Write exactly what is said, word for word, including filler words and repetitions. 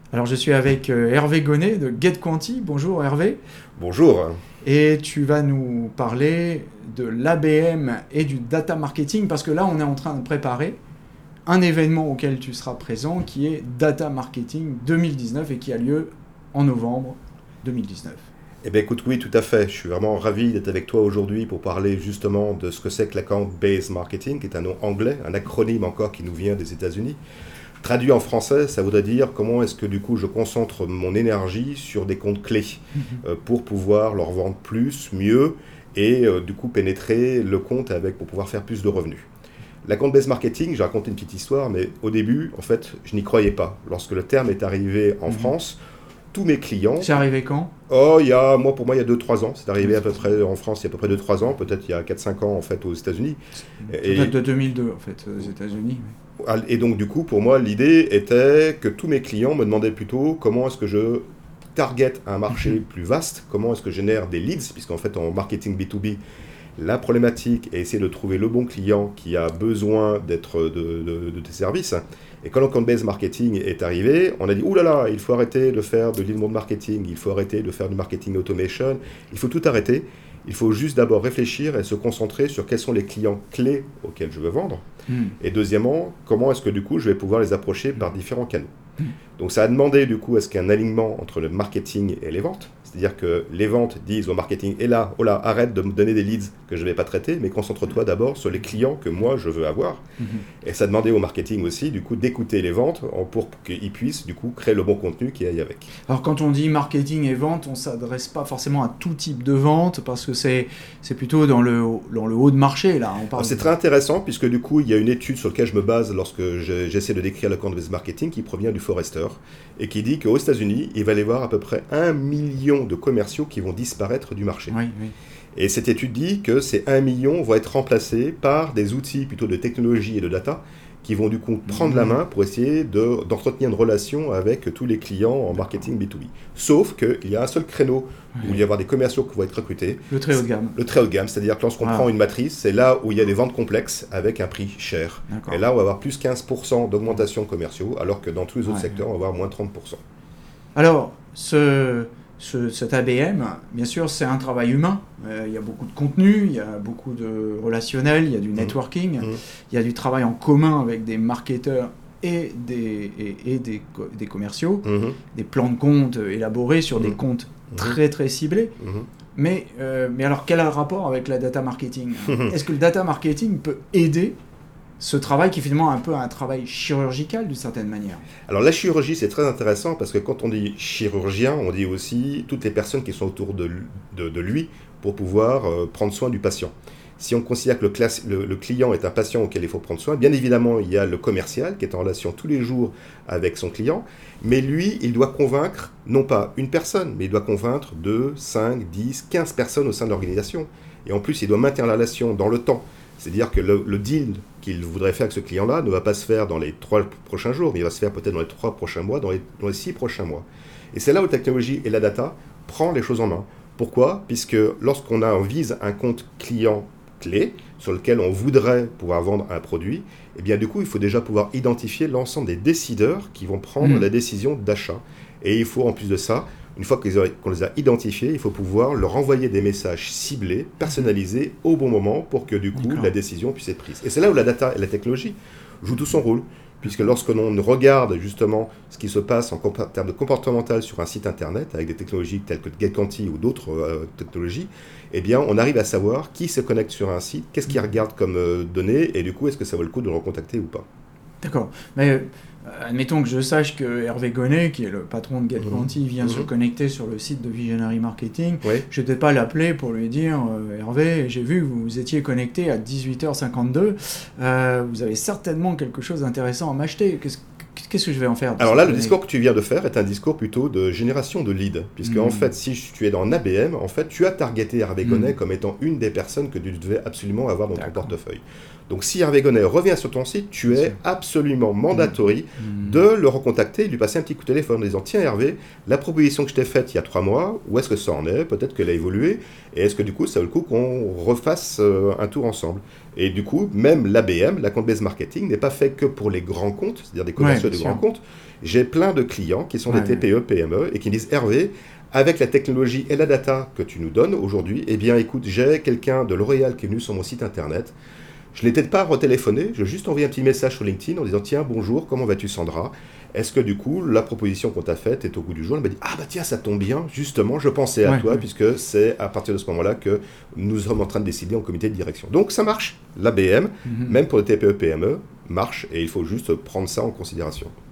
Alors je suis avec euh, Hervé Gonnet de GetQuanti. Bonjour Hervé. Bonjour. Et tu vas nous parler de l'A B M et du data marketing parce que là on est en train de préparer un événement auquel tu seras présent qui est Data Marketing deux mille dix-neuf et qui a lieu en novembre deux mille dix-neuf. Eh bien écoute, oui, tout à fait. Je suis vraiment ravi d'être avec toi aujourd'hui pour parler justement de ce que c'est que l'account-based marketing, qui est un nom anglais, un acronyme encore qui nous vient des États-Unis. Traduit en français, ça voudrait dire comment est-ce que du coup je concentre mon énergie sur des comptes clés mm-hmm. euh, pour pouvoir leur vendre plus, mieux et euh, du coup pénétrer le compte avec pour pouvoir faire plus de revenus. L'account-based marketing, j'ai raconté une petite histoire, mais au début, en fait, je n'y croyais pas. Lorsque le terme est arrivé en mm-hmm. France, tous mes clients... C'est arrivé quand ? Oh, il y a, moi, pour moi, il y a deux trois ans. C'est arrivé à peu près en France, il y a à peu près deux trois ans, peut-être il y a quatre cinq ans, en fait, aux États-Unis. Peut-être de deux mille deux, en fait, aux États-Unis. Et donc, du coup, pour moi, l'idée était que tous mes clients me demandaient plutôt comment est-ce que je target un marché mm-hmm. plus vaste, comment est-ce que je génère des leads, puisqu'en fait, en marketing B deux B, la problématique est essayer de trouver le bon client qui a besoin d'être de, de, de tes services. Et quand l'account-based marketing est arrivé, on a dit « Ouh là là, il faut arrêter de faire de l'inbound marketing, il faut arrêter de faire du marketing automation, il faut tout arrêter. Il faut juste d'abord réfléchir et se concentrer sur quels sont les clients clés auxquels je veux vendre. Mm. Et deuxièmement, comment est-ce que du coup je vais pouvoir les approcher par différents canaux. Mm. Donc ça a demandé du coup est-ce qu'il y a un alignement entre le marketing et les ventes. C'est-à-dire que les ventes disent au marketing, et là, oh là, arrête de me donner des leads que je ne vais pas traiter, mais concentre-toi d'abord sur les clients que moi je veux avoir. Mm-hmm. Et ça demandait au marketing aussi, du coup, d'écouter les ventes pour qu'ils puissent, du coup, créer le bon contenu qui aille avec. Alors, quand on dit marketing et vente, on ne s'adresse pas forcément à tout type de vente, parce que c'est, c'est plutôt dans le, dans le haut de marché, là. On parle Alors, c'est de... très intéressant, puisque du coup, il y a une étude sur laquelle je me base lorsque je, j'essaie de décrire l'account-based marketing qui provient du Forrester, et qui dit qu'aux États-Unis, il va y avoir à peu près un million de commerciaux qui vont disparaître du marché. Oui, oui. Et cette étude dit que ces un million vont être remplacés par des outils plutôt de technologie et de data qui vont du coup prendre mmh. la main pour essayer de, d'entretenir une relation avec tous les clients en marketing B deux B. Sauf qu'il y a un seul créneau oui. où il va y avoir des commerciaux qui vont être recrutés. Le très haut de gamme. Le très haut de gamme, c'est-à-dire que lorsqu'on ah. prend une matrice, c'est là où il y a des ventes complexes avec un prix cher. D'accord. Et là, on va avoir plus quinze pour cent d'augmentation commerciaux, alors que dans tous les autres ouais. secteurs, on va avoir moins trente pour cent. Alors, ce... Ce, cet A B M, bien sûr, c'est un travail humain. Euh, il y a beaucoup de contenu, il y a beaucoup de relationnel, il y a du networking, mmh. il y a du travail en commun avec des marketeurs et des, et, et des, des commerciaux, mmh. des plans de compte élaborés sur mmh. des comptes mmh. très très ciblés. Mmh. Mais, euh, mais alors, quel est le rapport avec la data marketing ? Est-ce que le data marketing peut aider ce travail qui est finalement un peu un travail chirurgical d'une certaine manière? Alors la chirurgie, c'est très intéressant parce que quand on dit chirurgien, on dit aussi toutes les personnes qui sont autour de, de, de lui pour pouvoir euh, prendre soin du patient. Si on considère que le, classe, le, le client est un patient auquel il faut prendre soin, bien évidemment, il y a le commercial qui est en relation tous les jours avec son client, mais lui, il doit convaincre, non pas une personne, mais il doit convaincre deux, cinq, dix, quinze personnes au sein de l'organisation. Et en plus, il doit maintenir la relation dans le temps. C'est-à-dire que le, le deal qu'il voudrait faire avec ce client-là ne va pas se faire dans les trois prochains jours, mais il va se faire peut-être dans les trois prochains mois, dans les, dans les six prochains mois. Et c'est là où la technologie et la data prend les choses en main. Pourquoi ? Puisque lorsqu'on a, on vise un compte client clé sur lequel on voudrait pouvoir vendre un produit, eh bien du coup, il faut déjà pouvoir identifier l'ensemble des décideurs qui vont prendre mmh. la décision d'achat. Et il faut en plus de ça, une fois qu'on les a identifiés, il faut pouvoir leur envoyer des messages ciblés, personnalisés au bon moment pour que du coup D'accord. la décision puisse être prise. Et c'est là où la data et la technologie jouent tout son rôle. Puisque lorsque l'on regarde justement ce qui se passe en termes de comportemental sur un site internet, avec des technologies telles que GetQuanti ou d'autres euh, technologies, eh bien on arrive à savoir qui se connecte sur un site, qu'est-ce qu'il regarde comme euh, données, et du coup est-ce que ça vaut le coup de le recontacter ou pas. D'accord, mais euh, admettons que je sache que Hervé Gonnet, qui est le patron de GetQuanti, mmh. vient mmh. se connecter sur le site de Visionary Marketing. Oui. Je ne vais pas l'appeler pour lui dire euh, Hervé, j'ai vu que vous étiez connecté à dix-huit heures cinquante-deux, euh, vous avez certainement quelque chose d'intéressant à m'acheter. Qu'est-ce, qu'est-ce que je vais en faire? Alors là, le discours que tu viens de faire est un discours plutôt de génération de leads, puisque mmh. en fait, si tu es dans un A B M, en fait, tu as targeté Hervé Gonnet mmh. comme étant une des personnes que tu devais absolument avoir dans D'accord. ton portefeuille. Donc si Hervé Gonnet revient sur ton site, tu es absolument mandatory mmh. de le recontacter et de lui passer un petit coup de téléphone en disant « Tiens Hervé, la proposition que je t'ai faite il y a trois mois, où est-ce que ça en est? Peut-être qu'elle a évolué. Et est-ce que du coup, ça vaut le coup qu'on refasse euh, un tour ensemble ?» Et du coup, même l'A B M, la compte-based marketing, n'est pas fait que pour les grands comptes, c'est-à-dire des commerciaux ouais, de grands comptes. J'ai plein de clients qui sont ouais, des T P E, P M E et qui me disent « Hervé, avec la technologie et la data que tu nous donnes aujourd'hui, eh bien écoute, j'ai quelqu'un de L'Oréal qui est venu sur mon site internet. Je ne l'ai peut-être pas retéléphoné, je vais juste envoyer un petit message sur LinkedIn en disant « Tiens, bonjour, comment vas-tu Sandra? Est-ce que du coup, la proposition qu'on t'a faite est au goût du jour ?» Elle m'a dit « Ah bah tiens, ça tombe bien, justement, je pensais à ouais, toi, ouais. puisque c'est à partir de ce moment-là que nous sommes en train de décider en comité de direction. » Donc ça marche, l'A B M, mm-hmm. même pour les T P E, P M E, marche, et il faut juste prendre ça en considération.